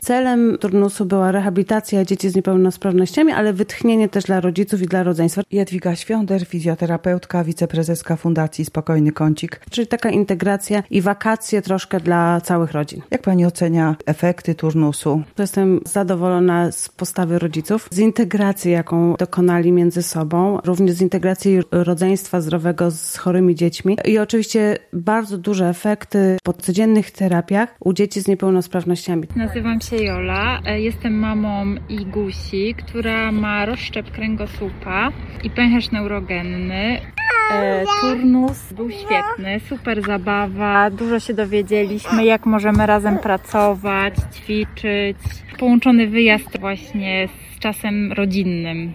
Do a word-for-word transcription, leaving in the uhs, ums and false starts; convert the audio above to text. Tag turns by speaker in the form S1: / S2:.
S1: Celem turnusu była rehabilitacja dzieci z niepełnosprawnościami, ale wytchnienie też dla rodziców i dla rodzeństwa.
S2: Jadwiga Świąder, fizjoterapeutka, wiceprezeska Fundacji Spokojny Kącik.
S1: Czyli taka integracja i wakacje troszkę dla całych rodzin.
S2: Jak pani ocenia efekty turnusu?
S1: Jestem zadowolona z postawy rodziców, z integracji, jaką dokonali między sobą, również z integracji rodzeństwa zdrowego z chorymi dziećmi i oczywiście bardzo duże efekty po codziennych terapiach u dzieci z niepełnosprawnościami.
S3: Nazywam się Jola, jestem mamą Igusi, która ma rozszczep kręgosłupa i pęcherz neurogenny. E, turnus był świetny, super zabawa, dużo się dowiedzieliśmy, jak możemy razem pracować, ćwiczyć. Połączony wyjazd właśnie z czasem rodzinnym.